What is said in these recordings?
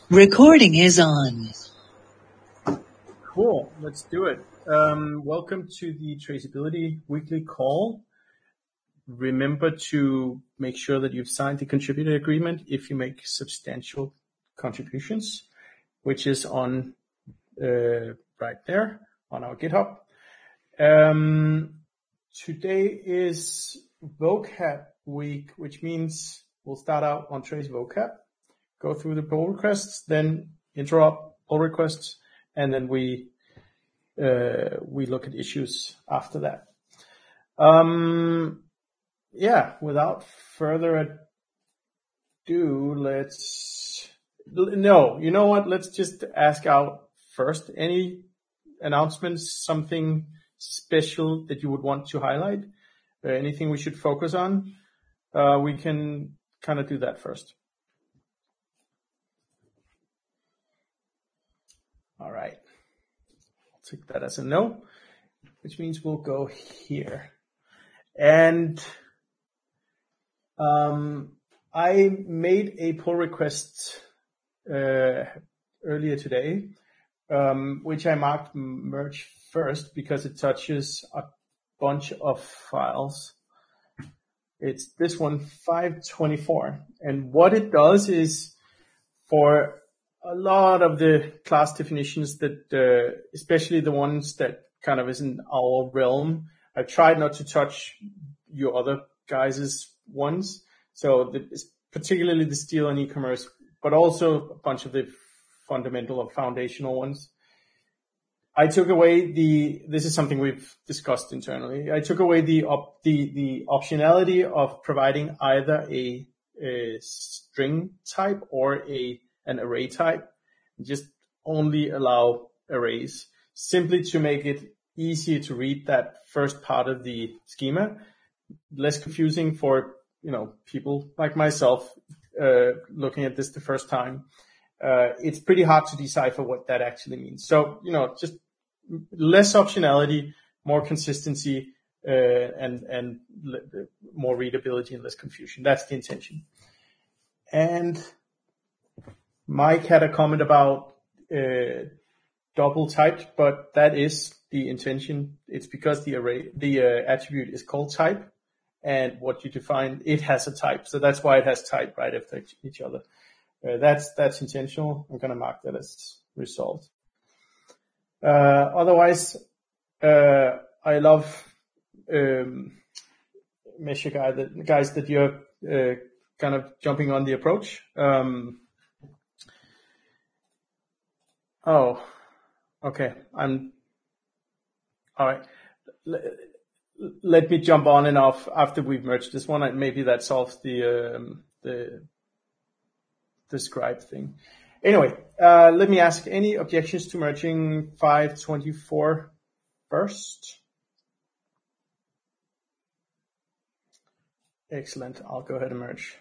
Recording is on. Cool. Let's do it. Welcome to the Traceability Weekly Call. Remember to make sure that you've signed the contributor agreement if you make substantial contributions, which is on right there on our GitHub. Today is vocab week, which means we'll start out on Trace vocab, go through the pull requests, then interrupt pull requests, and then we look at issues after that. Without further ado, let's just ask out first. Any announcements, something special that you would want to highlight? Anything we should focus on? We can kind of do that first. All right. I'll take that as a no, which means we'll go here. And I made a pull request earlier today, which I marked merge first because it touches a bunch of files. It's this one, 524. And what it does is for a lot of the class definitions that, especially the ones that kind of isn't our realm, I've tried not to touch your other guys' ones. So particularly the steel and e-commerce, but also a bunch of the fundamental or foundational ones. I took away this is something we've discussed internally. I took away the optionality of providing either a string type or an array type, just only allow arrays, simply to make it easier to read that first part of the schema, less confusing for, people like myself, looking at this the first time. It's pretty hard to decipher what that actually means. So, just less optionality, more consistency, and more readability and less confusion. That's the intention. And Mike had a comment about double typed, but that is the intention. It's because the attribute is called type, and what you define, it has a type. So that's why it has type right after each other. That's intentional. I'm going to mark that as resolved. Otherwise, I love Mesha guys that you're kind of jumping on the approach. Oh, okay. All right. Let me jump on and off after we've merged this one. Maybe that solves the scribe thing. Anyway, let me ask, any objections to merging 524 first? Excellent. I'll go ahead and merge.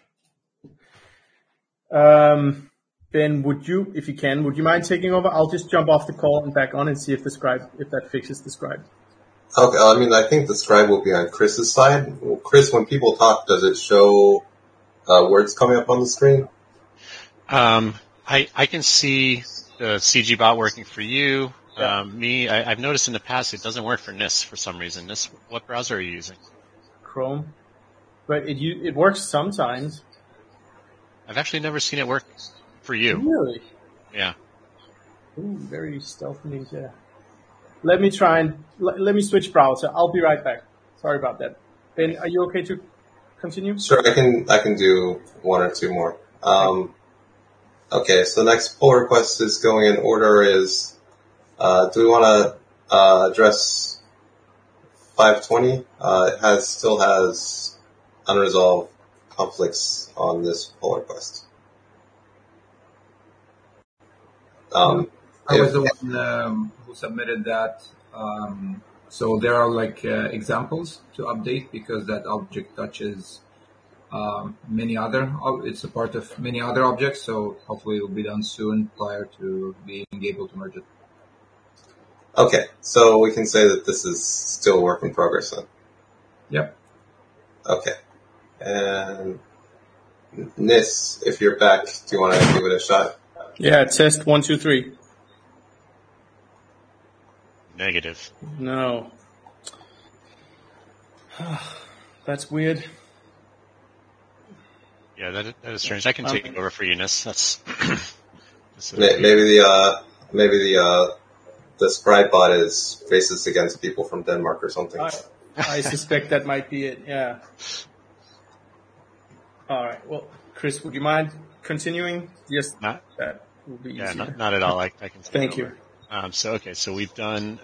Ben, would you mind taking over? I'll just jump off the call and back on and see if that fixes the scribe. Okay, I think the scribe will be on Chris's side. Well, Chris, when people talk, does it show words coming up on the screen? I can see the CGBot working for you. Yeah. I've noticed in the past it doesn't work for NIS for some reason. NIS, what browser are you using? Chrome. But it works sometimes. I've actually never seen it work for you. Really? Yeah. Ooh, very stealthy ninja. Let me switch browser. I'll be right back. Sorry about that. Ben, are you okay to continue? Sure, I can do one or two more. Okay, so the next pull request is going in order is, do we want to address 520? It still has unresolved conflicts on this pull request. I was the one who submitted that. So there are examples to update because that object touches it's a part of many other objects. So hopefully it will be done soon prior to being able to merge it. Okay, so we can say that this is still a work in progress then. Yep. Okay. And Nis, if you're back, do you want to give it a shot? Yeah, test 1, 2, 3. Negative. No. That's weird. Yeah, that is strange. I can take it over for you, Nis. That's Maybe the Sprite bot is racist against people from Denmark or something. I suspect that might be it. Yeah. All right. Well, Chris, would you mind continuing? Yes. not. That will be easier. Yeah, not at all. I can take Thank it over. you. So we've done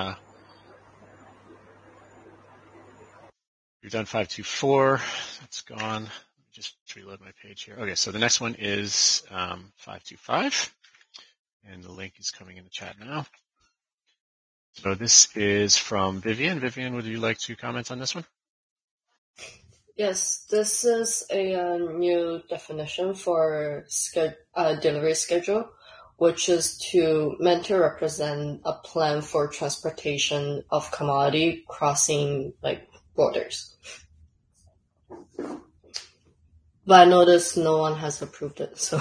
524. That's gone. Just reload my page here. Okay, so the next one is 525, and the link is coming in the chat now. So this is from Vivian. Vivian, would you like to comment on this one? Yes, this is a new definition for delivery schedule, which is meant to represent a plan for transportation of commodity crossing like borders. But I noticed no one has approved it, so.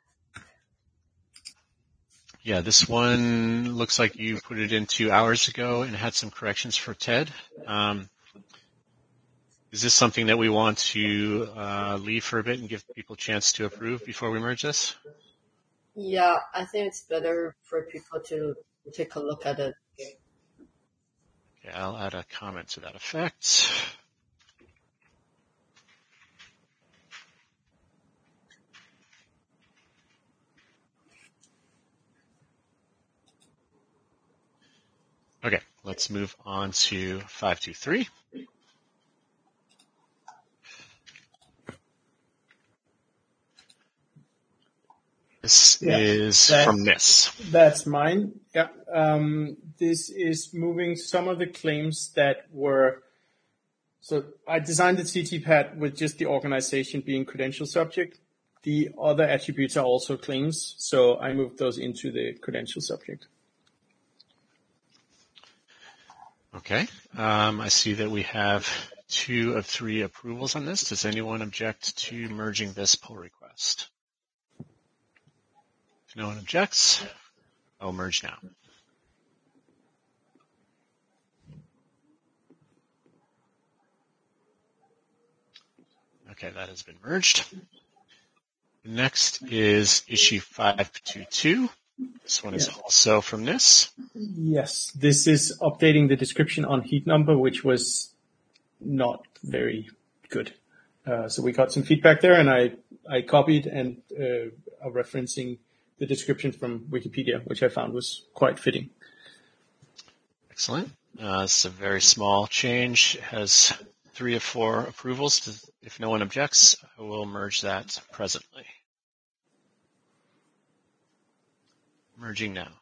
Yeah, this one looks like you put it in 2 hours ago and had some corrections for Ted. Is this something that we want to leave for a bit and give people a chance to approve before we merge this? Yeah, I think it's better for people to take a look at it. Okay, I'll add a comment to that effect. Okay, let's move on to 523. This is from Nis. That's mine. Yeah. This is moving some of the claims that were. So I designed the CTPAT with just the organization being credential subject. The other attributes are also claims, so I moved those into the credential subject. Okay. I see that we have 2 of 3 approvals on this. Does anyone object to merging this pull request? If no one objects, I'll merge now. Okay, that has been merged. Next is issue 522. This one is also from Nis. Yes, this is updating the description on heat number, which was not very good. So we got some feedback there, and I copied and are referencing the description from Wikipedia, which I found was quite fitting. Excellent. It's a very small change. It has 3 of 4 approvals. If no one objects, I will merge that presently. Merging now.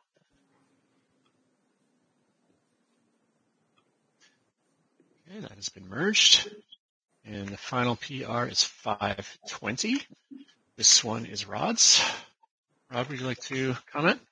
Okay, that has been merged. And the final PR is 520. This one is Rod's. Rod, would you like to comment?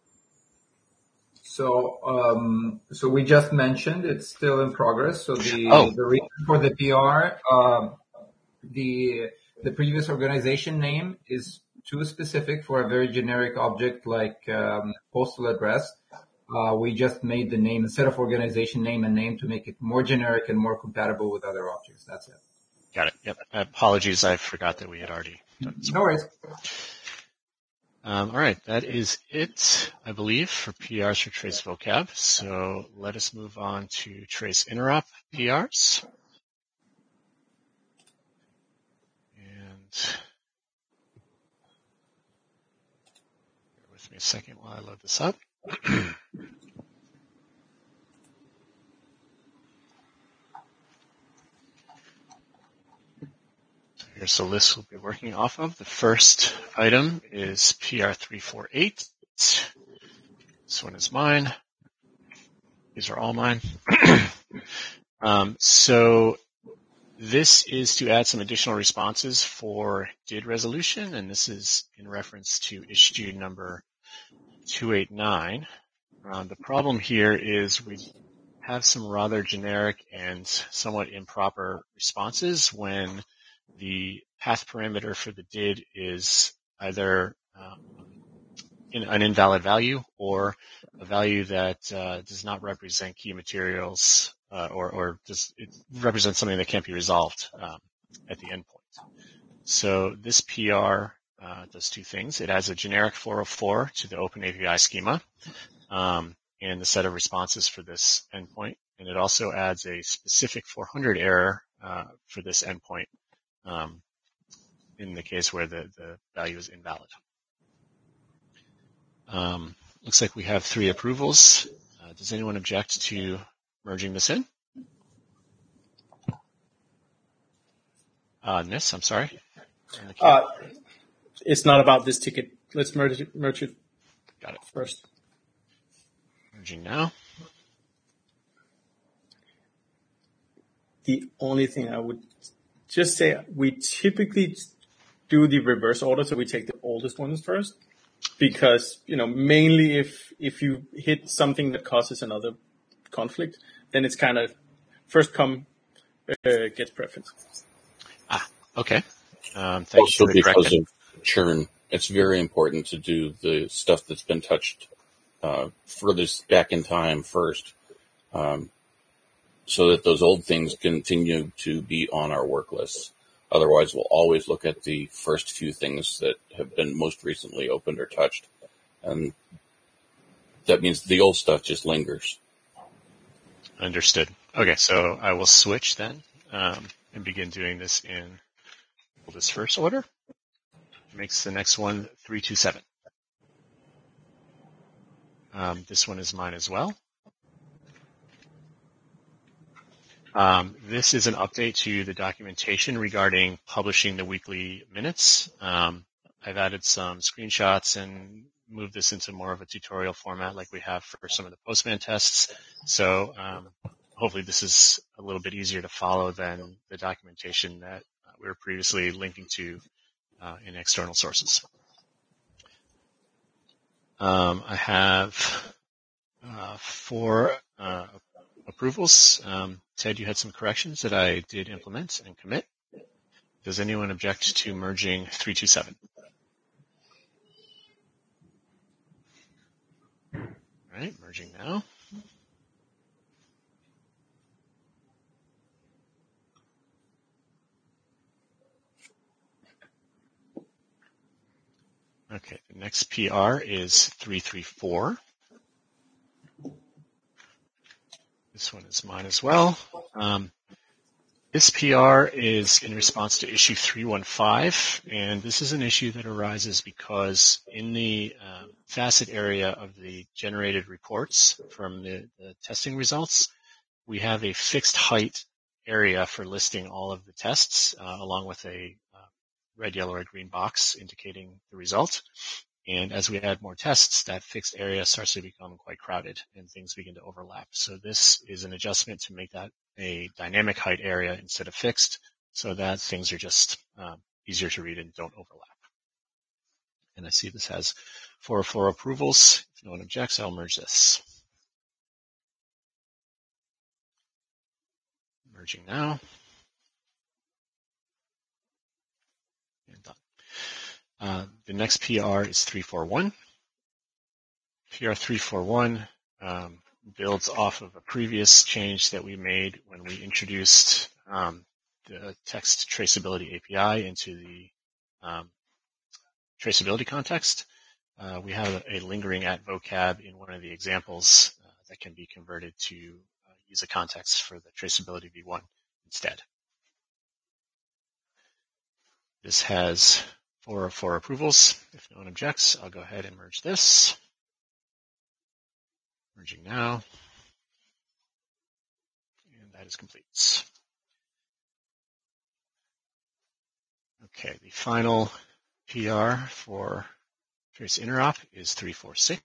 So we just mentioned it's still in progress. So the reason for the PR, the previous organization name is too specific for a very generic object like postal address. We just made the name, instead of organization name and name, to make it more generic and more compatible with other objects. That's it. Got it. Yep. Apologies, I forgot that we had already done this. No worries. All right, that is it, I believe, for PRs for Trace Vocab. So let us move on to Trace Interop PRs. And bear with me a second while I load this up. Here's the list we'll be working off of. The first item is PR348. This one is mine. These are all mine. So this is to add some additional responses for DID resolution, and this is in reference to issue number 289. The problem here is we have some rather generic and somewhat improper responses when the path parameter for the DID is either an invalid value or a value that does not represent key materials or it represents something that can't be resolved at the endpoint. So this PR does two things. It adds a generic 404 to the OpenAPI schema and the set of responses for this endpoint. And it also adds a specific 400 error for this endpoint in the case where the value is invalid. Looks like we have 3 approvals. Does anyone object to merging this in? Nis, I'm sorry. It's not about this ticket. Let's merge it. Got it. First. Merging now. The only thing I would just say, we typically do the reverse order, so we take the oldest ones first, because, mainly if you hit something that causes another conflict, then it's kind of first come gets preference. Okay. Thank you for the because correction. of churn, it's very important to do the stuff that's been touched furthest back in time first, so that those old things continue to be on our work lists. Otherwise, we'll always look at the first few things that have been most recently opened or touched, and that means the old stuff just lingers. Understood. Okay, so I will switch then and begin doing this in this first order. Makes the next one 327. This one is mine as well. This is an update to the documentation regarding publishing the weekly minutes. I've added some screenshots and moved this into more of a tutorial format like we have for some of the Postman tests. So hopefully this is a little bit easier to follow than the documentation that we were previously linking to in external sources. I have 4 approvals. Ted, you had some corrections that I did implement and commit. Does anyone object to merging 327? All right, merging now. Okay, the next PR is 334. This one is mine as well. This PR is in response to issue 315, and this is an issue that arises because in the facet area of the generated reports from the testing results, we have a fixed height area for listing all of the tests, along with a red, yellow, or green box indicating the result. And as we add more tests, that fixed area starts to become quite crowded and things begin to overlap. So this is an adjustment to make that a dynamic height area instead of fixed, so that things are just easier to read and don't overlap. And I see this has 404 approvals. If no one objects, I'll merge this. Merging now. And done. The next PR is 341. PR 341 builds off of a previous change that we made when we introduced the text traceability API into the traceability context. We have a lingering at vocab in one of the examples that can be converted to use a context for the traceability v1 instead. This has 404 approvals. If no one objects, I'll go ahead and merge this. Merging now. And that is complete. Okay, the final PR for trace interop is 346.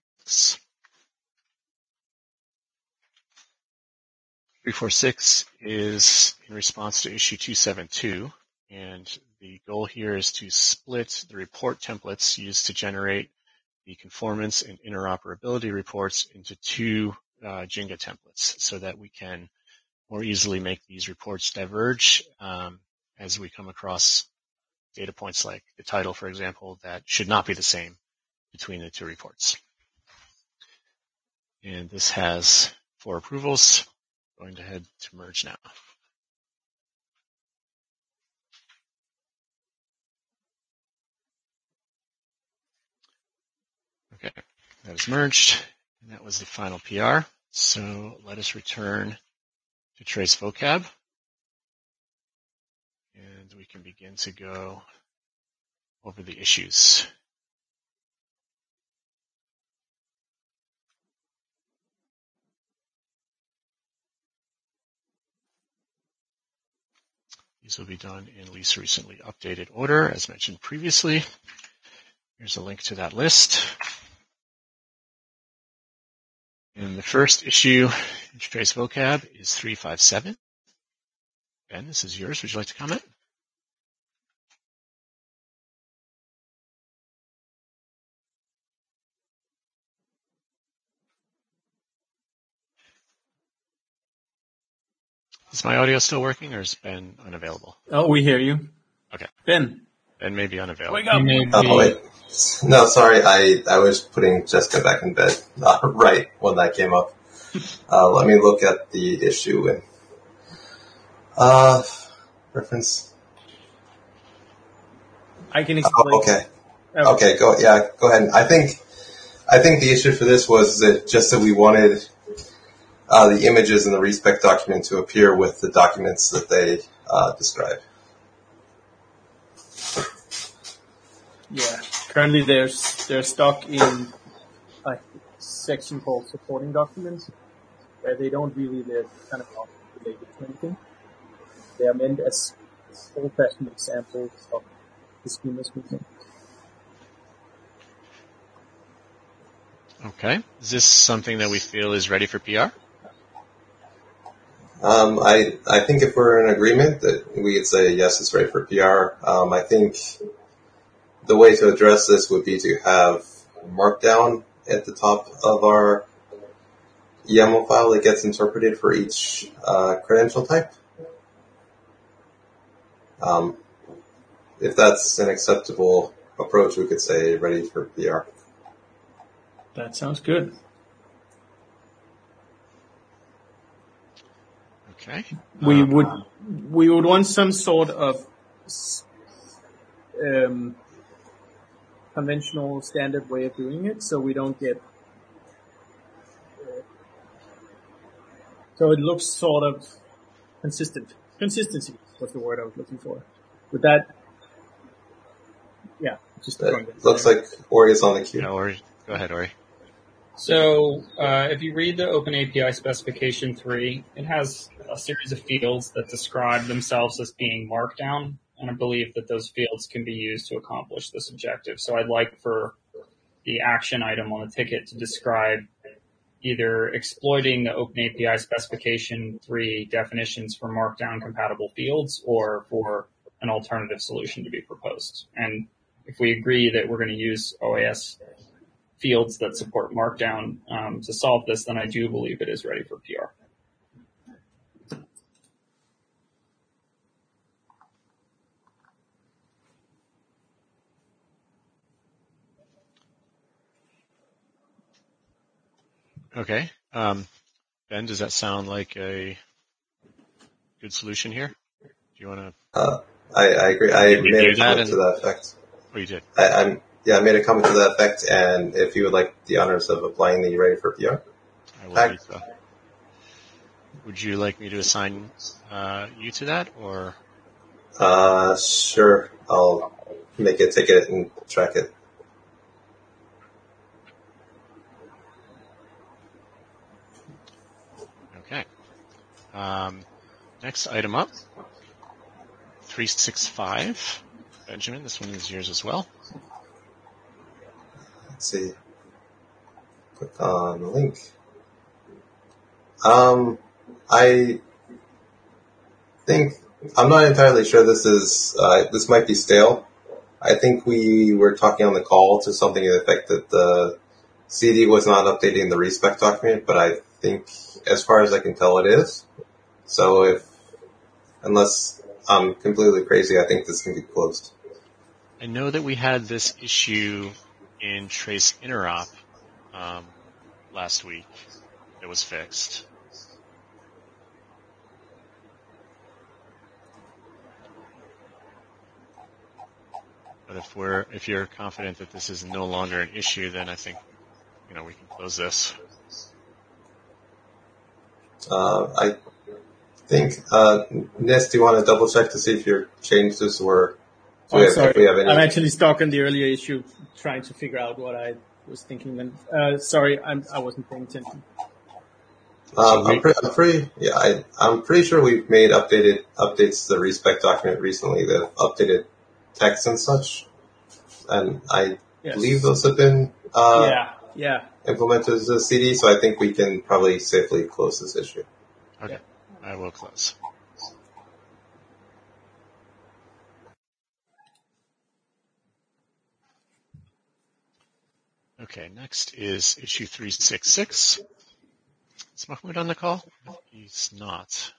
346 is in response to issue 272, and the goal here is to split the report templates used to generate the conformance and interoperability reports into 2 Jinga templates so that we can more easily make these reports diverge as we come across data points like the title, for example, that should not be the same between the two reports. And this has 4 approvals. Going ahead to merge now. Okay, that is merged, and that was the final PR. So let us return to trace vocab, and we can begin to go over the issues. These will be done in least recently updated order, as mentioned previously. Here's a link to that list. And the first issue in trace vocab is 357. Ben, this is yours. Would you like to comment? Is my audio still working, or is Ben unavailable? Oh, we hear you. Okay. Ben. Ben may be unavailable. Wake up. Oh, wait. No, sorry. I was putting Jessica back in bed right when that came up. Let me look at the issue and reference. I can explain. Oh, okay. Go ahead. I think the issue for this was that we wanted the images in the respec document to appear with the documents that they describe. Yeah. Currently, they're stuck in a section called supporting documents, where they're kind of not related to anything. They are meant as old-fashioned examples of the schemas movement. Okay. Is this something that we feel is ready for PR? I think if we're in agreement that we could say yes, it's ready for PR. I think the way to address this would be to have Markdown at the top of our YAML file that gets interpreted for each credential type. If that's an acceptable approach, we could say ready for PR. That sounds good. Okay. We would want some sort of conventional standard way of doing it, so we don't get so it looks sort of consistent. Consistency was the word I was looking for. With that, yeah, just looks like Ori is on the queue. Yeah, Ori, go ahead, Ori. So if you read the OpenAPI specification 3, it has a series of fields that describe themselves as being Markdown, and I believe that those fields can be used to accomplish this objective. So I'd like for the action item on the ticket to describe either exploiting the OpenAPI specification 3 definitions for Markdown compatible fields or for an alternative solution to be proposed. And if we agree that we're going to use OAS fields that support Markdown to solve this, then I do believe it is ready for PR. Okay. Ben, does that sound like a good solution here? Do you want to? I agree. I made a comment to that effect. Oh, you did? I made a comment to that effect, and if you would like the honors of applying the ready for PR. I will do so. Would you like me to assign you to that, or? Sure. I'll make a ticket and track it. Okay. Next item up, 365. Benjamin, this one is yours as well. Let's see. Click on the link. I think, I'm not entirely sure this might be stale. I think we were talking on the call to something to the effect that the CD was not updating the respec document, but I think, as far as I can tell, it is. So unless I'm completely crazy, I think this can be closed. I know that we had this issue in trace interop last week that was fixed. But if you're confident that this is no longer an issue, then I think, we can close this. I think, Nist, do you want to double check to see if your changes were, sorry. if we have any? I'm actually stuck on the earlier issue, trying to figure out what I was thinking then. Sorry, I wasn't paying attention. I'm pretty sure we've made updates to the respec document recently that have updated text and such, and I believe those have been implemented as a CD. So I think we can probably safely close this issue. Okay, I will close. Okay, next is issue 366. Is Mahmoud on the call? He's not.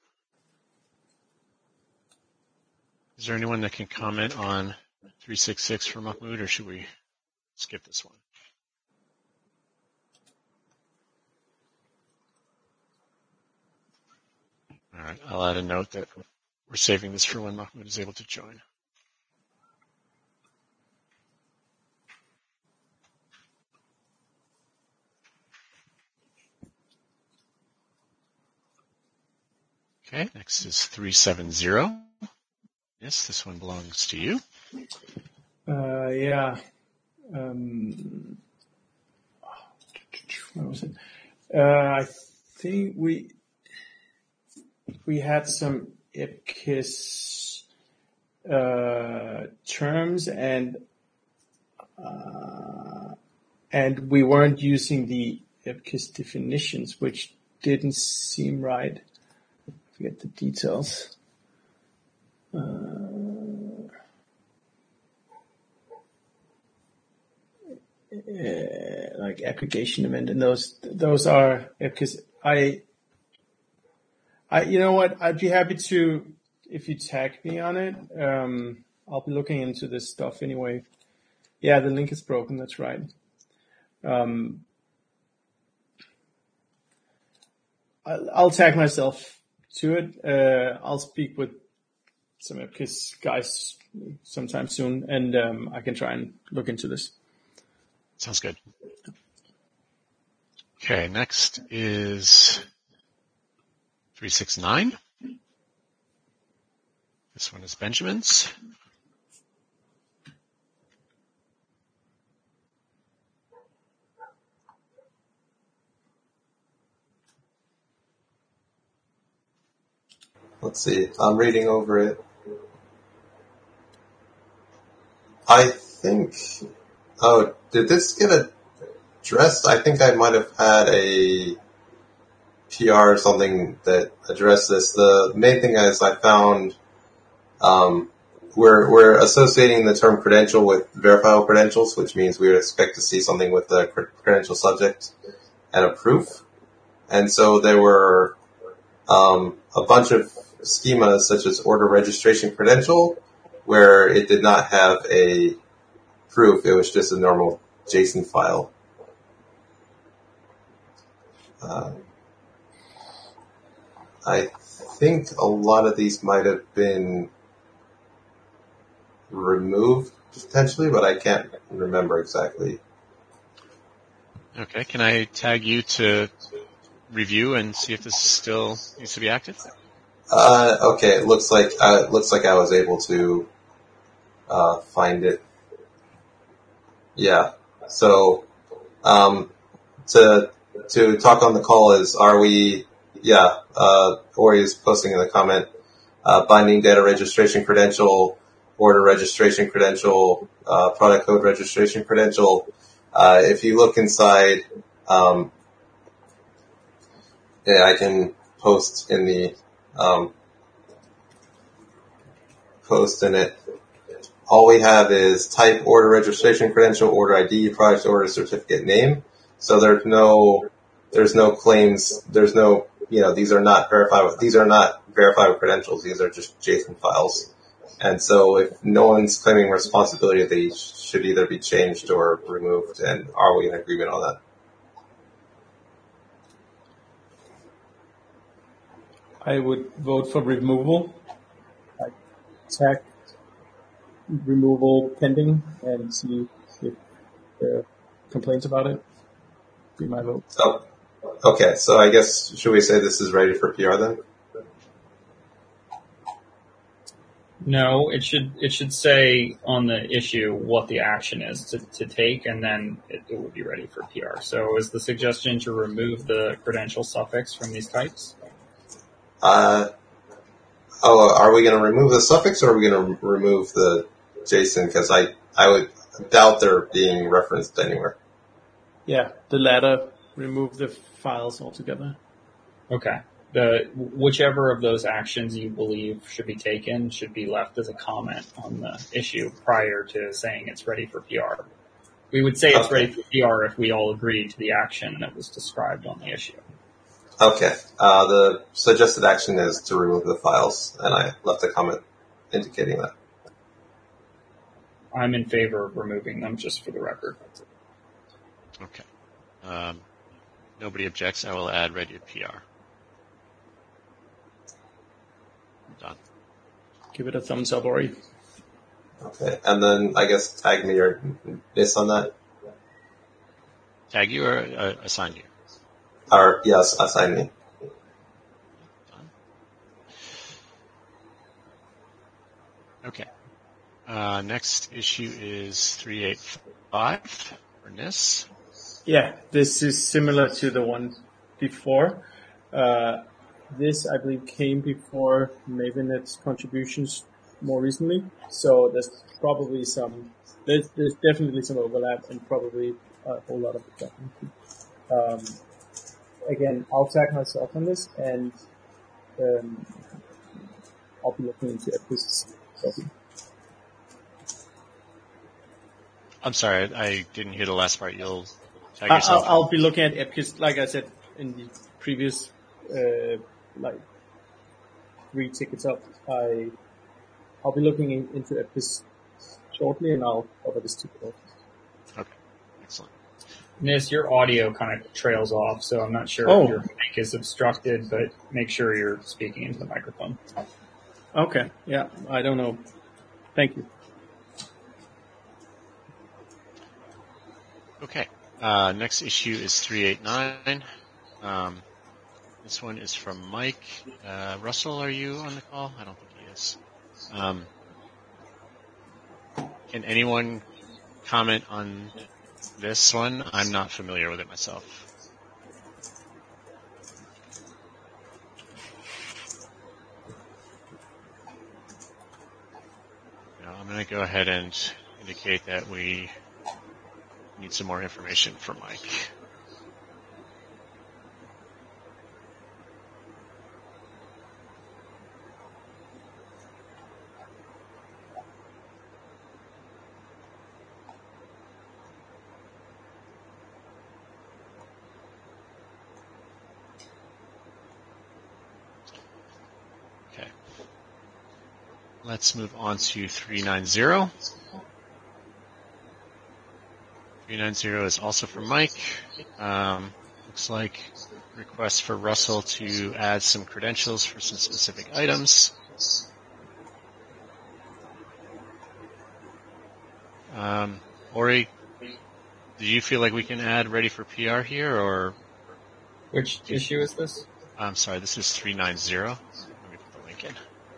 Is there anyone that can comment on 366 for Mahmoud, or should we skip this one? All right, I'll add a note that we're saving this for when Mahmoud is able to join. Okay, next is 370. Yes, this one belongs to you. Where was it? I think we had some EPKIS terms and we weren't using the EPKIS definitions, which didn't seem right. I forget the details. Like aggregation event, and those are because you know what? I'd be happy to if you tag me on it. I'll be looking into this stuff anyway. Yeah, the link is broken. That's right. I'll tag myself to it. I'll speak with some EPKIS guys sometime soon, and I can try and look into this. Sounds good. Okay, next is 369. This one is Benjamin's. Let's see. I'm reading over it. I think... Oh, did this get addressed? I think I might have had a PR or something that addressed this. The main thing is I found we're associating the term credential with verifiable credentials, which means we would expect to see something with the credential subject and a proof. And so there were a bunch of schemas such as order registration credential where it did not have a proof. It was just a normal JSON file. I think a lot of these might have been removed potentially, but I can't remember exactly. Okay, can I tag you to review and see if this still needs to be active? Okay, it looks like I was able to find it. Yeah. So, to talk on the call is, Ori is posting in the comment, binding data registration credential, order registration credential, product code registration credential. If you look inside, I can post in the, post in it. All we have is type, order registration credential, order ID, product order, certificate name. So there's no claims, these are not verifiable credentials. These are just JSON files. And so if no one's claiming responsibility, they should either be changed or removed. And are we in agreement on that? I would vote for removal. Like, tag removal pending and see if there are complaints about it. Be my vote. Oh, okay. So I guess, should we say this is ready for PR then? No, it should say on the issue what the action is to take, and then it would be ready for PR. So is the suggestion to remove the credential suffix from these types? Are we going to remove the suffix, or are we going to remove the JSON? Because I would doubt they're being referenced anywhere. Yeah, the latter. Remove the files altogether. Okay. Whichever of those actions you believe should be taken should be left as a comment on the issue prior to saying it's ready for PR. We would say it's ready for PR if we all agreed to the action that was described on the issue. Okay. The suggested action is to remove the files, and I left a comment indicating that. I'm in favor of removing them, just for the record. Okay. Nobody objects. I will add ready to PR. Done. Give it a thumbs up, Ori. Okay. And then I guess tag me or miss on that. Tag you or assign you? Or, yes, assign me. Done. Okay. Next issue is 385 for NIS. Yeah, this is similar to the one before. This, I believe, came before Mavenet's contributions more recently. So there's probably there's definitely some overlap and probably a whole lot of adjustment. Again, I'll tag myself on this, and I'll be looking into EPIS. I'm sorry, I didn't hear the last part. You'll tag yourself. I'll be looking at EPIS, like I said in the previous, 3 tickets up. I'll be looking into EPIS shortly, and I'll cover this too. Okay, excellent. Nis, your audio kind of trails off, so I'm not sure if your mic is obstructed, but make sure you're speaking into the microphone. Okay, yeah, I don't know. Thank you. Okay, next issue is 389. This one is from Mike. Russell, are you on the call? I don't think he is. Can anyone comment on this one? I'm not familiar with it myself. I'm going to go ahead and indicate that we need some more information from Mike. Okay. Let's move on to 390. 390 is also from Mike. Looks like request for Russell to add some credentials for some specific items. Ori, do you feel like we can add ready for PR here, or? Which issue is this? I'm sorry, this is 390. Let me put the link in.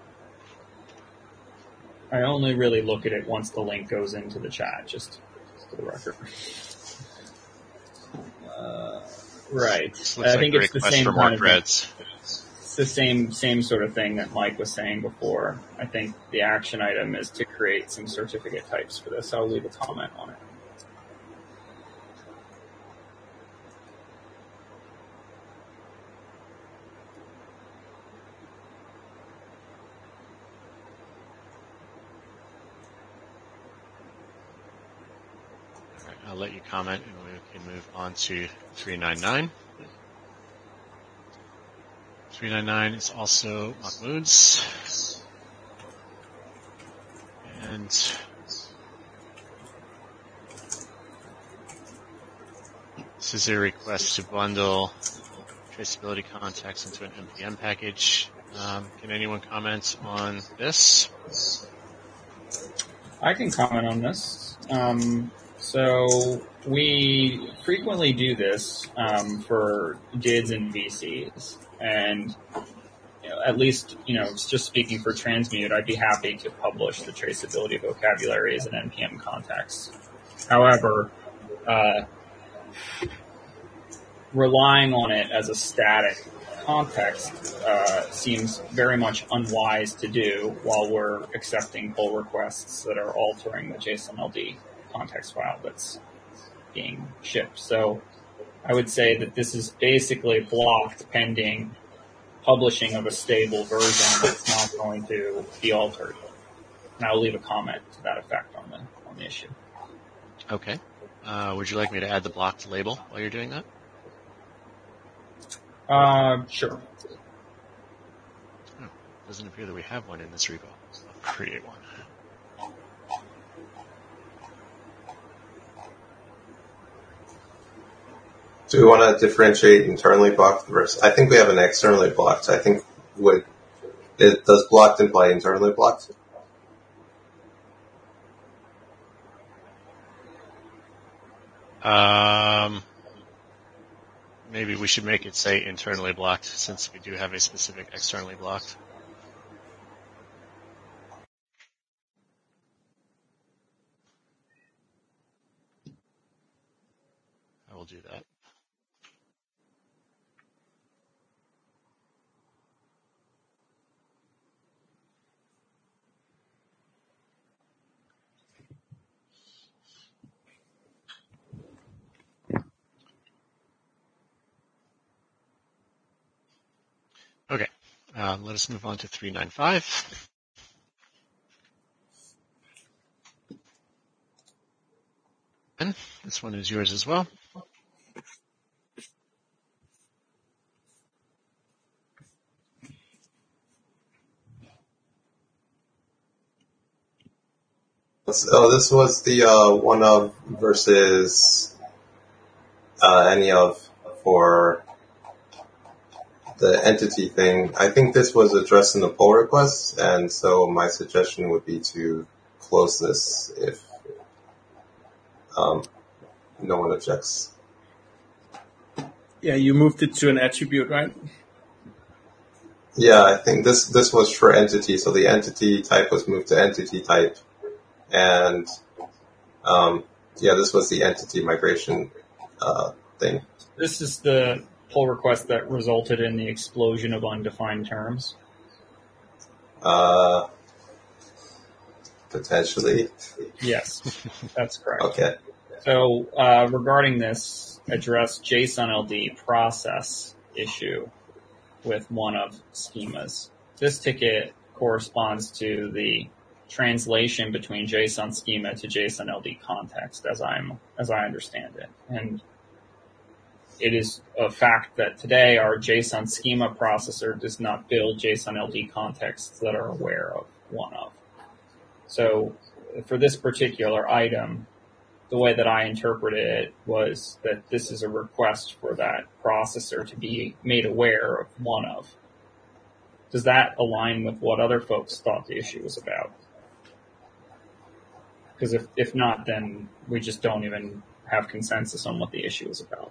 I only really look at it once the link goes into the chat, just for the record. Right. I think it's the same kind of threads. It's the same sort of thing that Mike was saying before. I think the action item is to create some certificate types for this. I'll leave a comment on it. I'll let you comment and we can move on to 399. 399 is also Mahmoud's. And this is a request to bundle traceability context into an NPM package. Can anyone comment on this? I can comment on this. So we frequently do this for DIDs and VCs, and at least, just speaking for Transmute, I'd be happy to publish the traceability vocabulary as an NPM context. However, relying on it as a static context seems very much unwise to do while we're accepting pull requests that are altering the JSON-LD context file that's being shipped. So I would say that this is basically blocked pending publishing of a stable version that's not going to be altered. And I'll leave a comment to that effect on the issue. Okay. Would you like me to add the blocked label while you're doing that? Sure. Doesn't appear that we have one in this repo. I'll create one. Do we want to differentiate internally blocked versus? I think we have an externally blocked. I think does blocked imply internally blocked? Maybe we should make it say internally blocked, since we do have a specific externally blocked. I will do that. Okay, let us move on to 395. And this one is yours as well. So this was the one of versus any of for the entity thing. I think this was addressed in the pull request, and so my suggestion would be to close this if no one objects. Yeah, you moved it to an attribute, right? Yeah, I think this was for entity, so the entity type was moved to entity type, and this was the entity migration thing. This is the pull request that resulted in the explosion of undefined terms. Potentially. Yes, that's correct. Okay. So regarding this address JSON-LD process issue with one of schemas, this ticket corresponds to the translation between JSON schema to JSON-LD context, as I understand it. And it is a fact that today our JSON schema processor does not build JSON-LD contexts that are aware of one of. So for this particular item, the way that I interpreted it was that this is a request for that processor to be made aware of one of. Does that align with what other folks thought the issue was about? Because if not, then we just don't even have consensus on what the issue is about.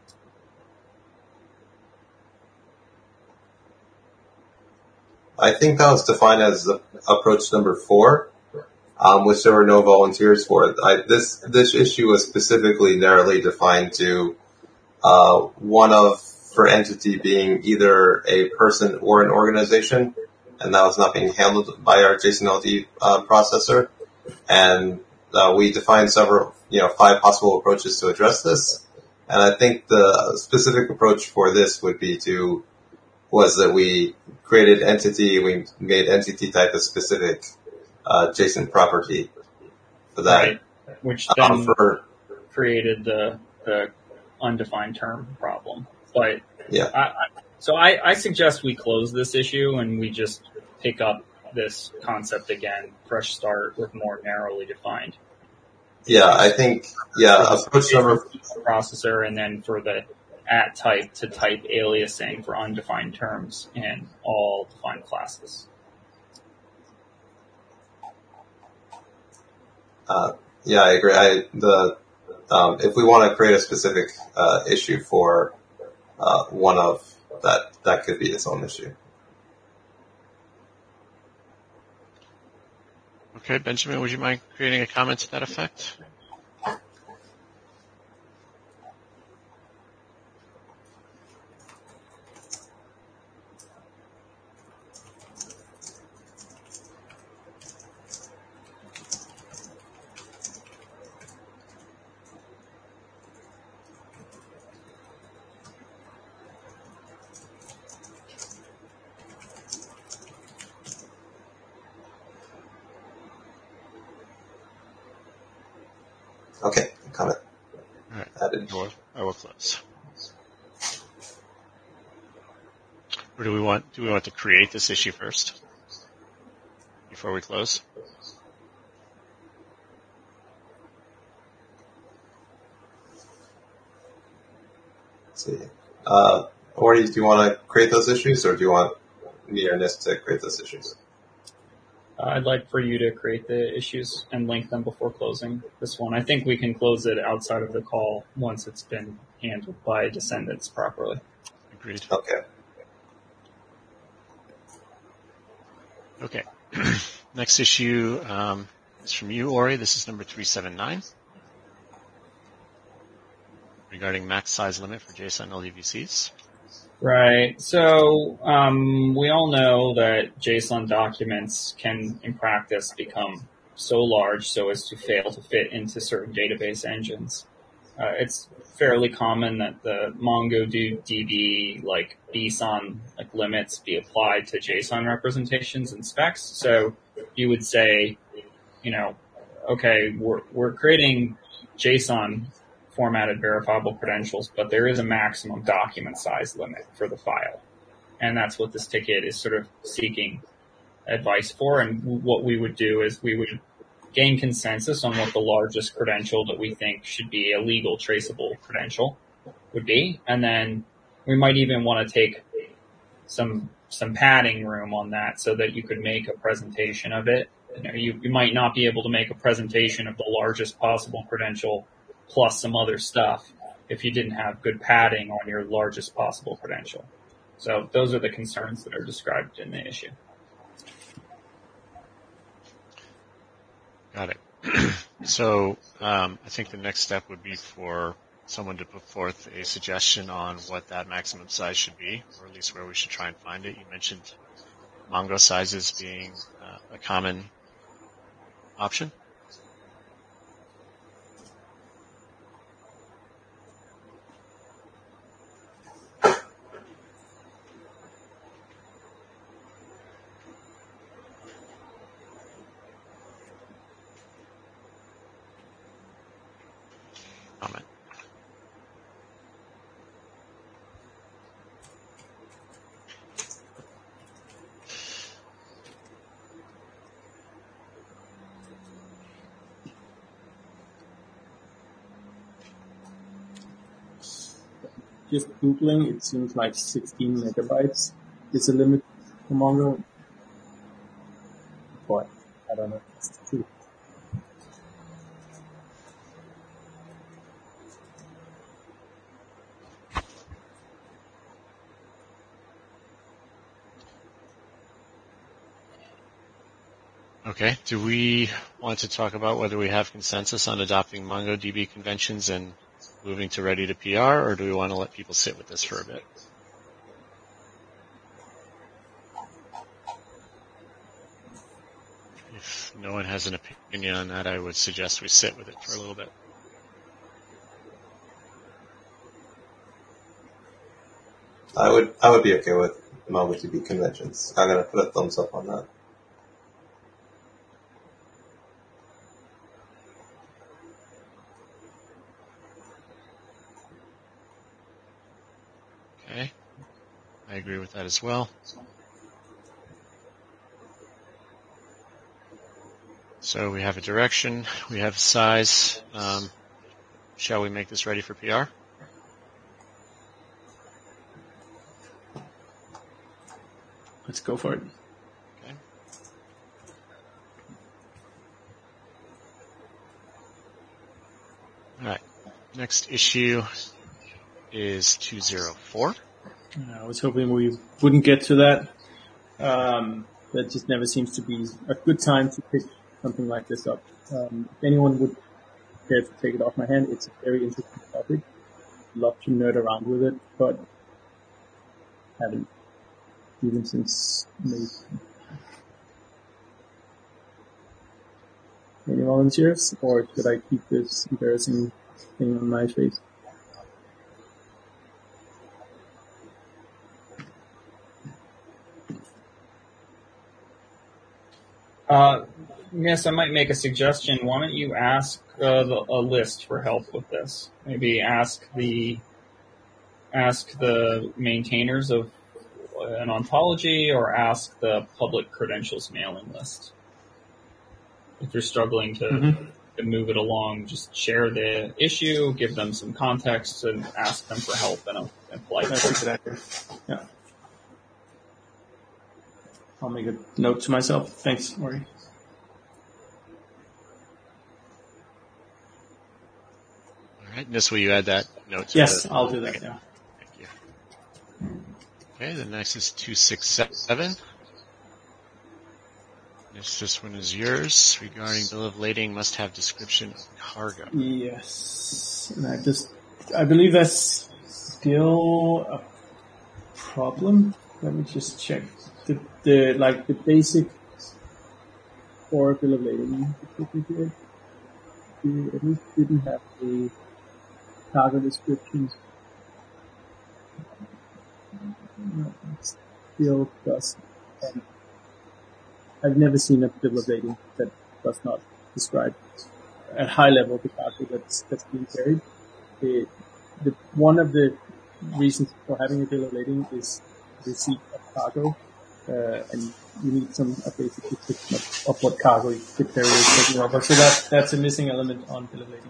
I think that was defined as approach number 4, which there were no volunteers for. This issue was specifically narrowly defined to one of for entity being either a person or an organization, and that was not being handled by our JSON-LD processor. And we defined 5 possible approaches to address this. And I think the specific approach for this would be was that we created entity, we made entity type a specific JSON property for that. Right. Which then created the undefined term problem. But yeah. So I suggest we close this issue and we just pick up this concept again, fresh start with more narrowly defined. Yeah, I think, approach number processor, and then for the at type to type aliasing for undefined terms in all defined classes. Yeah, I agree. If we want to create a specific issue for one of that could be its own issue. Okay, Benjamin, would you mind creating a comment to that effect? Okay, comment. All right. Added. I will close. Or do we want to create this issue first before we close? Let's see. Or do you want to create those issues, or do you want me or NIST to create those issues? I'd like for you to create the issues and link them before closing this one. I think we can close it outside of the call once it's been handled by descendants properly. Agreed. Okay. Next issue is from you, Ori. This is number 379 regarding max size limit for JSON LDVCs. Right. So we all know that JSON documents can, in practice, become so large so as to fail to fit into certain database engines. It's fairly common that the MongoDB BSON limits be applied to JSON representations and specs. So you would say, okay, we're creating JSON formatted verifiable credentials, but there is a maximum document size limit for the file. And that's what this ticket is sort of seeking advice for. And what we would do is we would gain consensus on what the largest credential that we think should be a legal traceable credential would be. And then we might even want to take some padding room on that so that you could make a presentation of it. You might not be able to make a presentation of the largest possible credential plus some other stuff if you didn't have good padding on your largest possible credential. So those are the concerns that are described in the issue. Got it. So I think the next step would be for someone to put forth a suggestion on what that maximum size should be, or at least where we should try and find it. You mentioned Mongo sizes being a common option. Comment. Just Googling, it seems like 16 megabytes is the limit for Mongo. But I don't know. It's true. Okay. Do we want to talk about whether we have consensus on adopting MongoDB conventions and moving to ready to PR, or do we want to let people sit with this for a bit? If no one has an opinion on that, I would suggest we sit with it for a little bit. I would be okay with MongoDB conventions. I'm going to put a thumbs up on that. Okay. I agree with that as well. So we have a direction, we have size. Shall we make this ready for PR? Let's go for it. Okay. All right. Next issue is 204. I was hoping we wouldn't get to that. That just never seems to be a good time to pick something like this up. If anyone would care to take it off my hand, it's a very interesting topic. Love to nerd around with it, but haven't even since May. Any volunteers, or should I keep this embarrassing thing on my face? Yes, I might make a suggestion. Why don't you ask a list for help with this? Maybe ask the maintainers of an ontology, or ask the public credentials mailing list. If you're struggling to move it along, just share the issue, give them some context, and ask them for help in a polite way. That's a good idea. Yeah. I'll make a note to myself. Thanks, Ori. All right, Nis, will you add that note to Yes, the... I'll do that, yeah. Thank you. Okay, the next is 267. This one is yours. Regarding bill of lading, must have description of cargo. Yes. And I believe that's still a problem. Let me just check. The basic for bill of lading, we at least didn't have the cargo descriptions. No, it still does. And I've never seen a bill of lading that does not describe at high level the cargo that's being carried. One of the reasons for having a bill of lading is receipt of cargo, and you need a basic description of what cargo the carrier is taking over. So that's a missing element on bill of lading.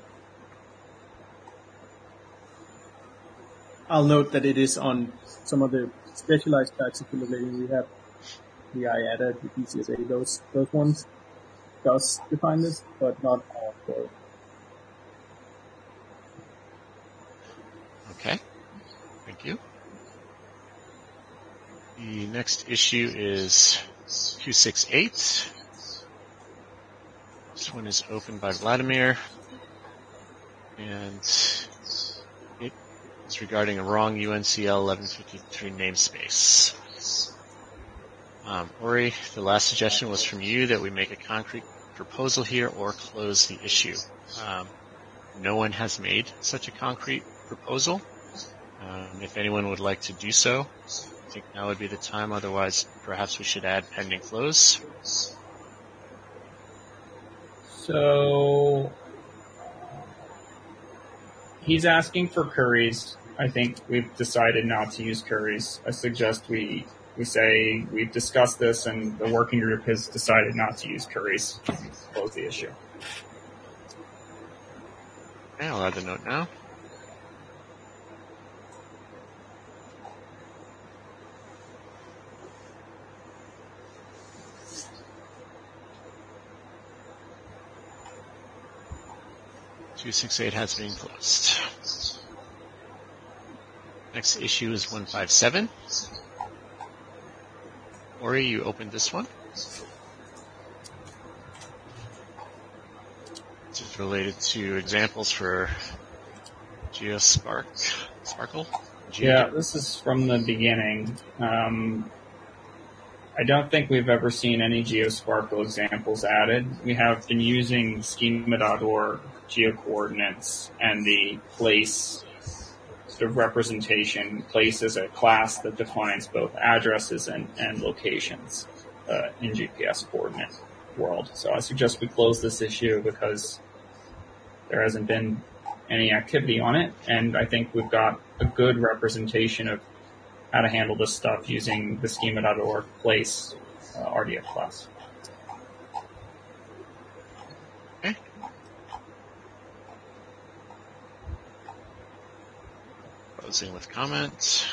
I'll note that it is on some of the specialized types of bill of lading we have. The IATA, the DCSA, those ones does define this, but not all for. Okay, thank you. The next issue is 268. This one is opened by Vladimir, and it is regarding a wrong UNCL 1153 namespace. Ori, the last suggestion was from you that we make a concrete proposal here or close the issue. No one has made such a concrete proposal. If anyone would like to do so, I think now would be the time. Otherwise, perhaps we should add pending close. So he's asking for curries. I think we've decided not to use curries. I suggest we say we've discussed this and the working group has decided not to use curries. Close the issue. Okay, I'll add the note now. .268 has been closed. Next issue is 157. Ori, you opened this one. This is related to examples for Sparkle. Yeah, this is from the beginning. I don't think we've ever seen any GeoSparkle examples added. We have been using schema.org geocoordinates and the place sort of representation. Place is a class that defines both addresses and locations in GPS coordinate world. So I suggest we close this issue because there hasn't been any activity on it, and I think we've got a good representation of how to handle this stuff using the schema.org place RDF class. Closing with comment.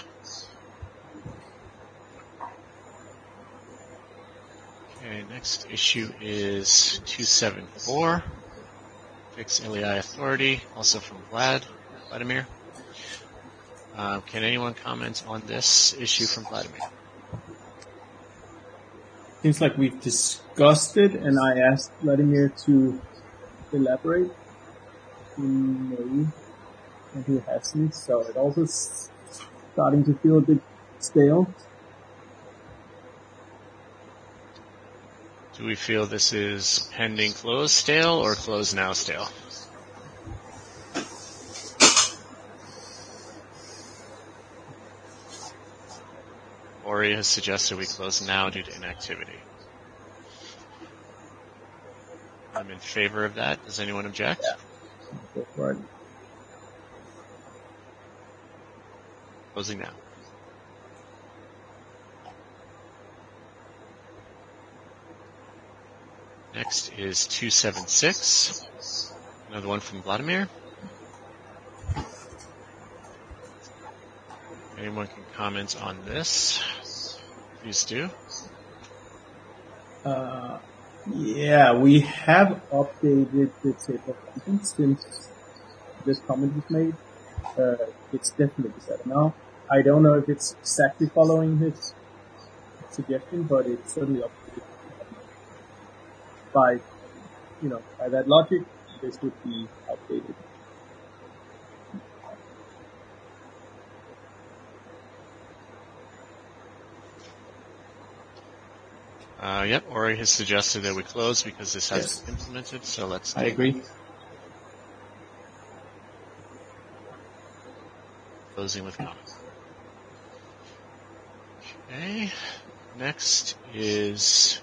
Okay, next issue is 274. Fix LEI Authority, also from Vladimir. Can anyone comment on this issue from Vladimir? Seems like we've discussed it, and I asked Vladimir to elaborate. He may, and he hasn't, so it also is starting to feel a bit stale. Do we feel this is pending close stale or close now stale? Ori has suggested we close now due to inactivity. I'm in favor of that. Does anyone object? Yeah. Go for it. Closing now. Next is 276. Another one from Vladimir. Anyone can comment on this? Please do. Yeah, we have updated the table of contents since this comment was made. It's definitely better now. I don't know if it's exactly following his suggestion, but it's certainly updated. By that logic, this would be outdated. Yep, Ori has suggested that we close because this hasn't been implemented, so let's do I agree. Closing with comment. Okay, next is...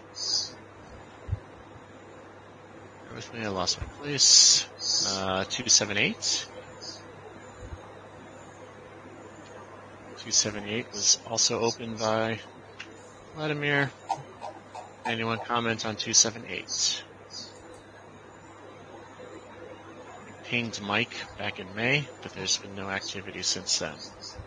Bear with me, I lost my place. 278. 278 was also opened by Vladimir. Anyone comment on 278? We pinged Mike back in May, but there's been no activity since then.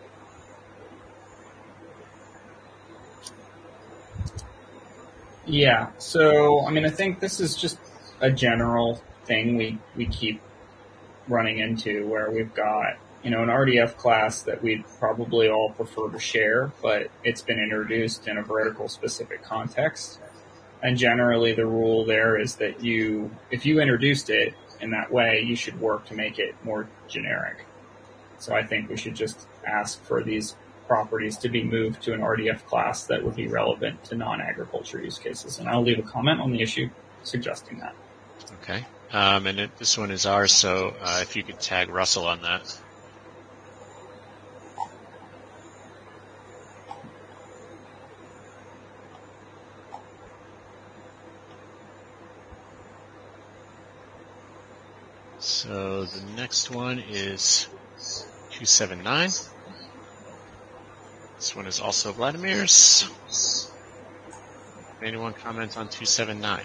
Yeah, so, I think this is just a general thing we keep running into where we've got, an RDF class that we'd probably all prefer to share, but it's been introduced in a vertical specific context. And generally the rule there is that if you introduced it in that way, you should work to make it more generic. So I think we should just ask for these properties to be moved to an RDF class that would be relevant to non-agriculture use cases. And I'll leave a comment on the issue suggesting that. Okay. And this one is ours, so if you could tag Russell on that. So the next one is 279. This one is also Vladimir's. Anyone comment on 279?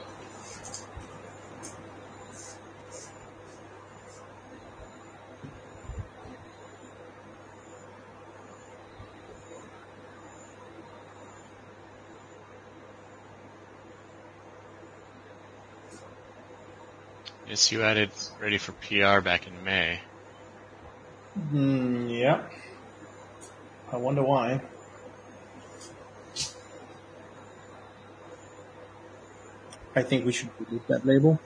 Yes, you added ready for PR back in May. Yeah. I wonder why. I think we should delete that label.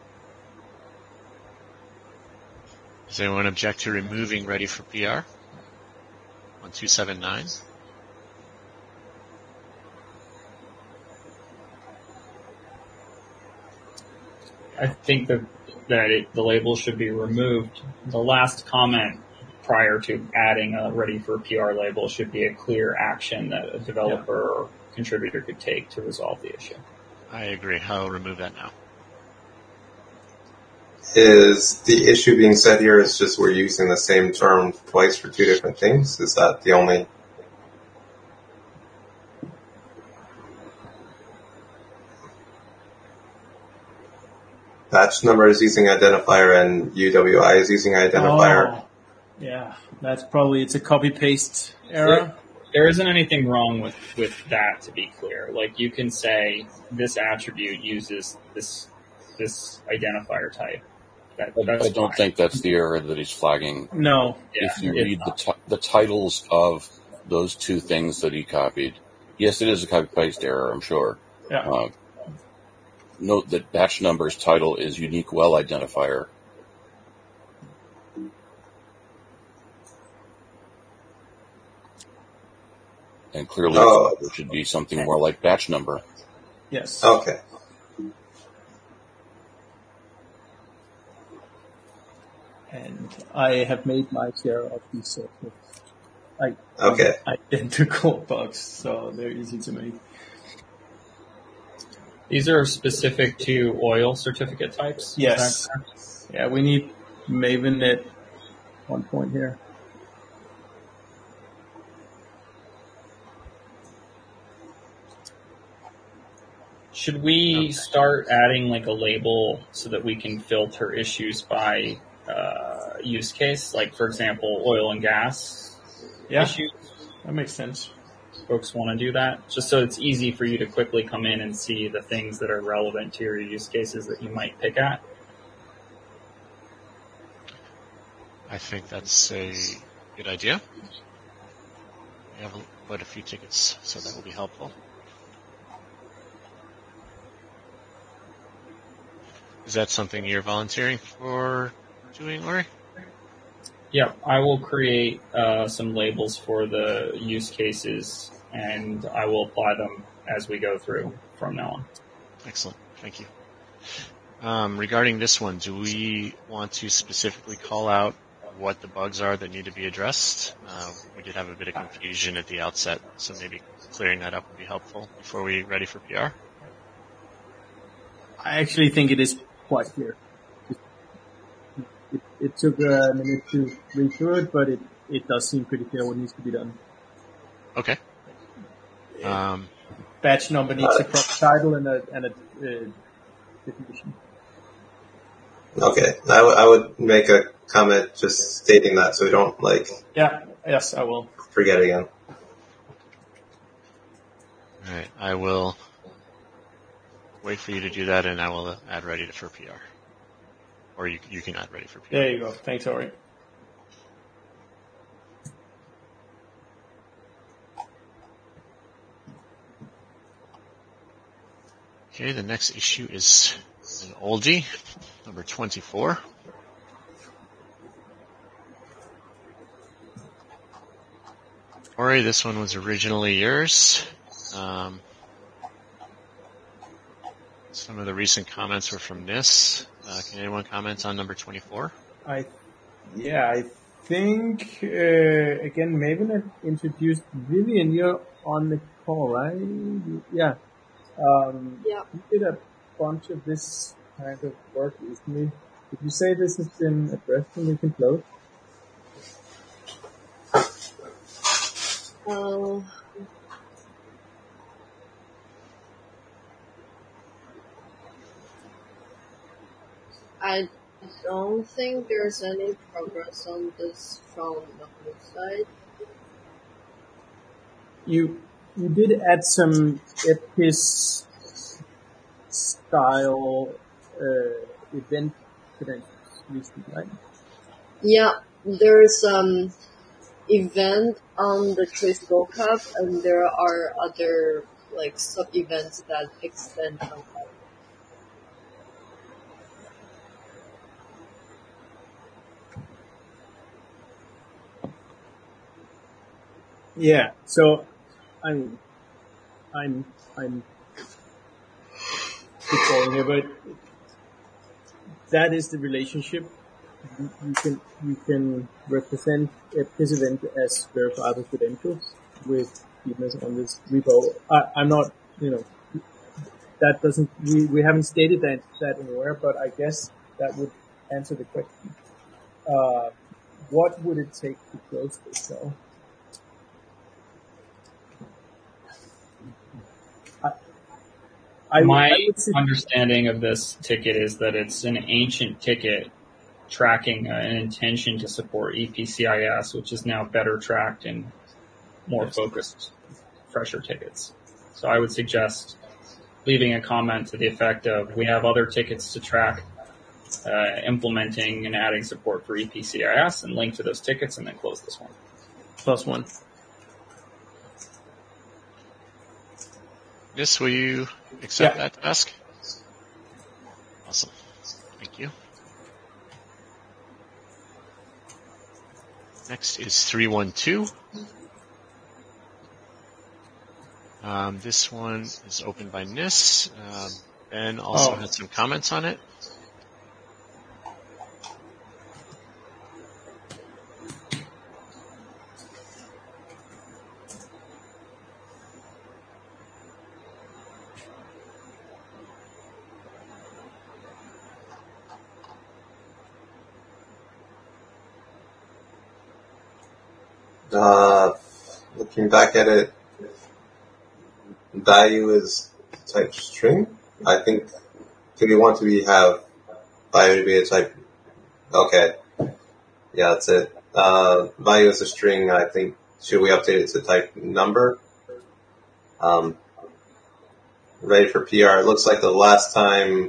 Does anyone object to removing ready for PR on 279? I think that the label should be removed. The last comment prior to adding a ready for PR label should be a clear action that a developer or contributor could take to resolve the issue. I agree. I'll remove that now. Is the issue being said here is just we're using the same term twice for two different things? Is that the only... Batch number is using identifier and UWI is using identifier. Yeah, it's a copy-paste error. There isn't anything wrong with that, to be clear. Like, you can say this attribute uses this identifier type. I don't think that's the error that he's flagging. No. If you read the titles of those two things that he copied, yes, it is a copy-paste error, I'm sure. Yeah. Note that batch number's title is unique well identifier. And clearly it should be something more like batch number. Yes. Okay. And I have made my share of these sort of identical bugs, so they're easy to make. These are specific to oil certificate types? Yes. Yeah, we need Maven at one point here. Should we start adding like a label so that we can filter issues by use case? Like, for example, oil and gas issues? That makes sense. Folks want to do that? Just so it's easy for you to quickly come in and see the things that are relevant to your use cases that you might pick at? I think that's a good idea. We have quite a few tickets, so that will be helpful. Is that something you're volunteering for doing, Ori? Yeah, I will create some labels for the use cases, and I will apply them as we go through from now on. Excellent. Thank you. Regarding this one, do we want to specifically call out what the bugs are that need to be addressed? We did have a bit of confusion at the outset, so maybe clearing that up would be helpful before we're ready for PR. I actually think it is quite clear. It took a minute to read through it, but it does seem pretty clear what needs to be done. Okay. Batch number needs a proper title and a definition. Okay, I would make a comment just stating that so we don't Yes, I will. forget again. Alright, I will wait for you to do that, and I will add ready for PR. Or you can add ready for PR. There you go. Thanks, Ori. Okay, the next issue is an oldie, number 24. Ori, this one was originally yours. Some of the recent comments were from NIS. Can anyone comment on number 24? I think, again, Maven had introduced Vivian. You're on the call, right? Yeah. You did a bunch of this kind of work recently. Did you say this has been addressed and we can close? I don't think there's any progress on this from the whole side. You did add some EPIS style event credentials recently, right? Yeah, there's event on the Trace vocab, and there are other like sub events that extend on that. Yeah. So, I'm following here, but that is the relationship. You can represent a this event as verifiable credentials with keenness on this repo. I'm not, that doesn't, we haven't stated that anywhere, but I guess that would answer the question. What would it take to close this though? My understanding of this ticket is that it's an ancient ticket tracking an intention to support EPCIS, which is now better tracked in more focused, fresher tickets. So I would suggest leaving a comment to the effect of, we have other tickets to track, implementing and adding support for EPCIS, and link to those tickets, and then close this one. +1. Nis, will you accept Yeah. that task? Awesome. Thank you. Next is 312. This one is opened by Nis. Ben also had some comments on it. Looking back at it, value is type string. I think, do we want to have value to be a type? Okay. Yeah, that's it. Value is a string. I think, should we update it to type number? Ready for PR. It looks like the last time,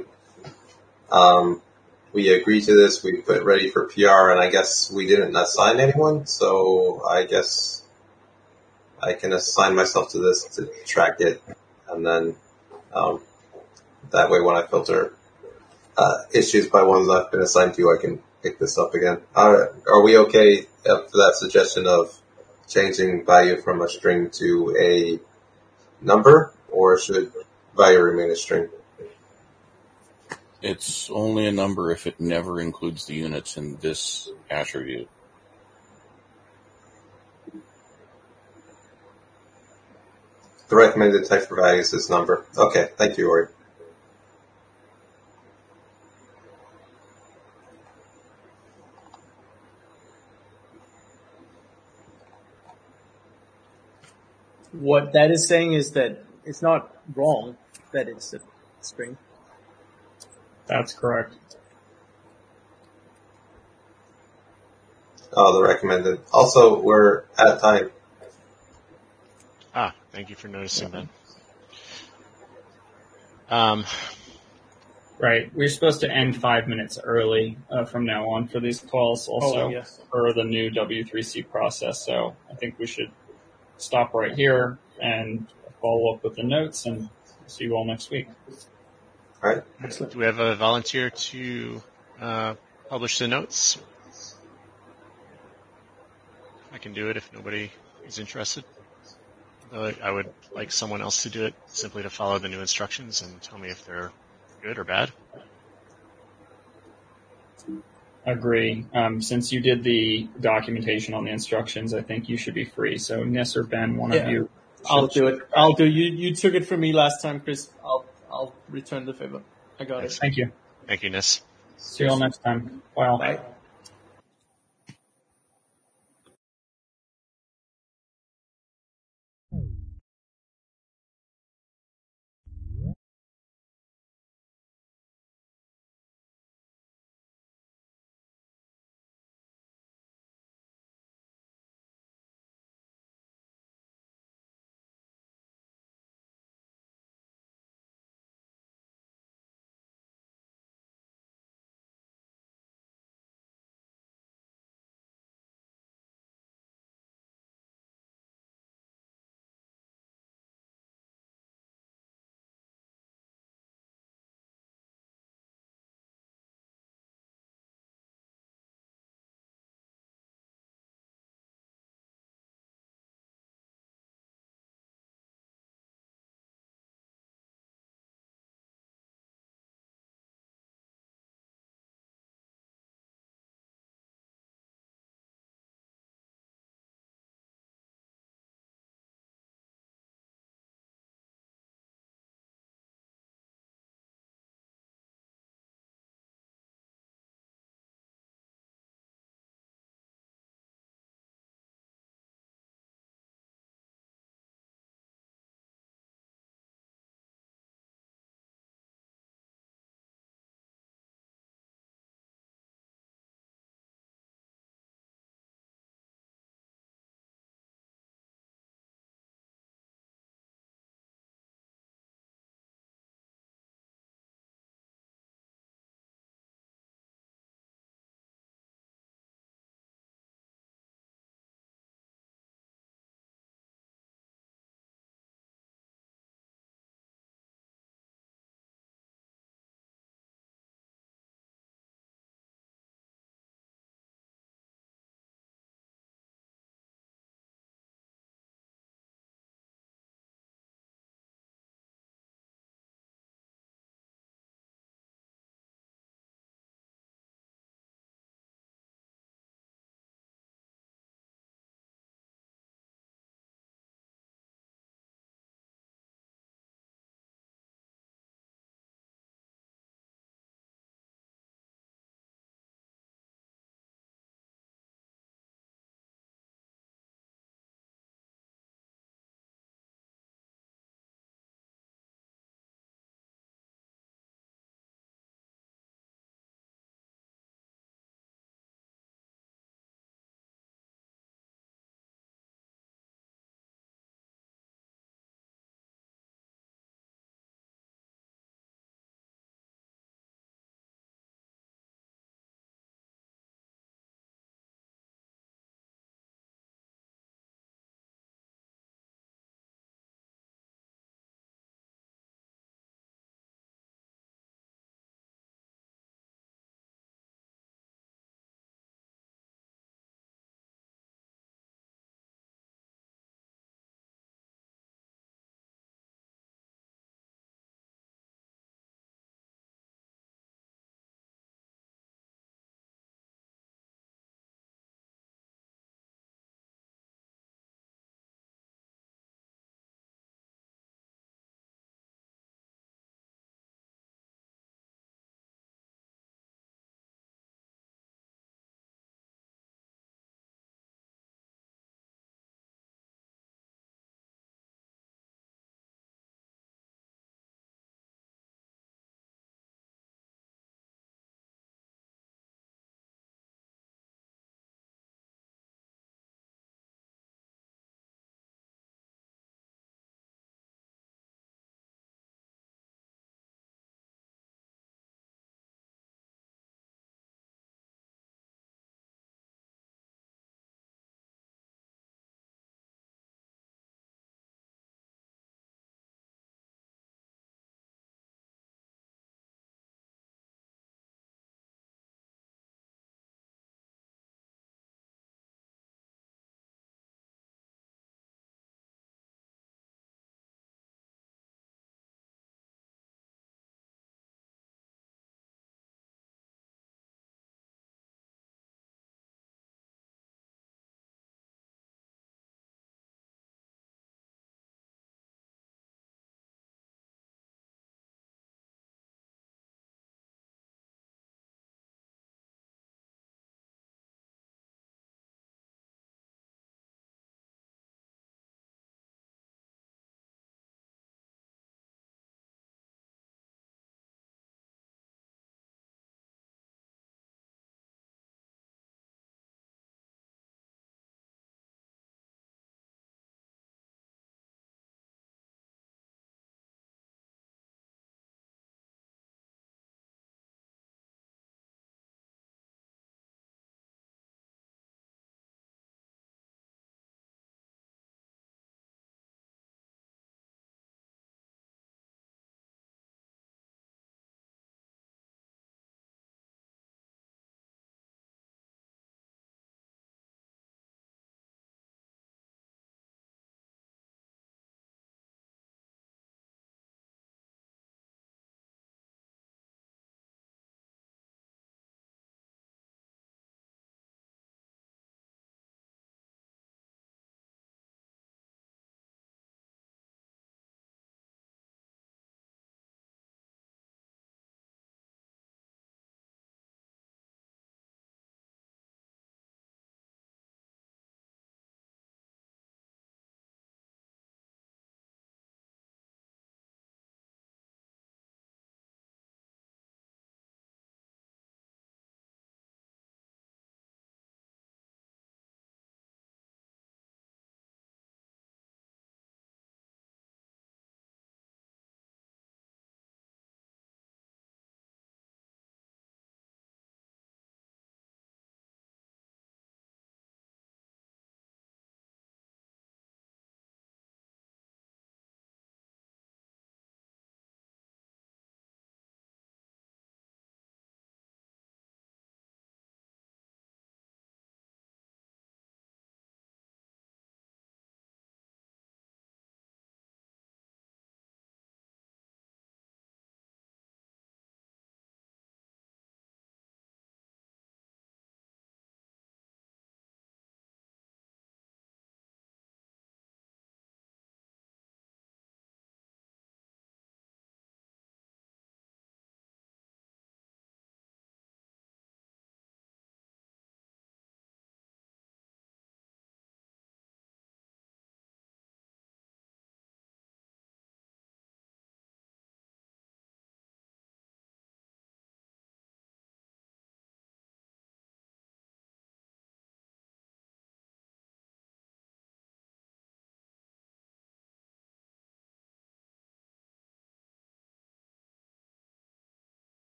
we agreed to this, we put ready for PR, and I guess we didn't assign anyone, so I guess I can assign myself to this to track it, and then that way when I filter issues by ones I've been assigned to, I can pick this up again. Are we okay for that suggestion of changing value from a string to a number, or should value remain a string? It's only a number if it never includes the units in this attribute. The recommended type for values is number. Okay, thank you, Ori. What that is saying is that it's not wrong that it's a string. That's correct. Oh, the recommended. Also, we're at time. Thank you for noticing that. Right. We're supposed to end 5 minutes early from now on for these calls also yes. for the new W3C process. So I think we should stop right here and follow up with the notes, and see you all next week. All right. Excellent. Do we have a volunteer to publish the notes? I can do it if nobody is interested. I would like someone else to do it, simply to follow the new instructions and tell me if they're good or bad. Agree. Since you did the documentation on the instructions, I think you should be free. So Nis or Ben, one of you. I'll do it. I'll do. You took it from me last time, Chris. I'll return the favor. I got it. Thank you. Thank you, Nis. See you all next time. Bye. Bye.